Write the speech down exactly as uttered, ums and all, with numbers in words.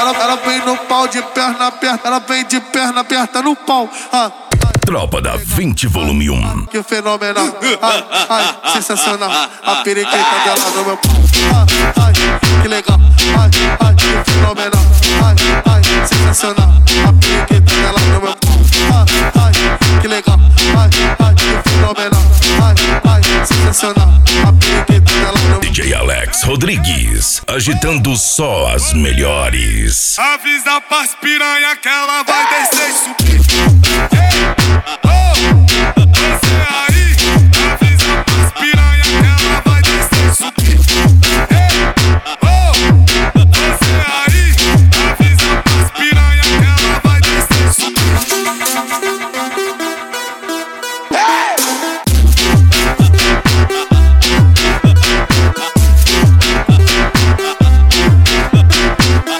ela, ela vem no pau de perna aberta, ela vem de perna aberta no pau. Ah, Tropa da vinte volume um. que fenomenal, ai, ai, sensacional. A periquita dela no meu pau. Ai, ai, que legal, ai, ai, que fenomenal. Ai, ai, sensacional. A periquita dela no meu pau. Ai, ai, que legal, ai, ai, que fenomenal. Ai, ai, sensacional. A periquita dela no meu pau. D J Alex Rodrigues, agitando só as melhores. Avisa pras piranha que ela vai descer e subir.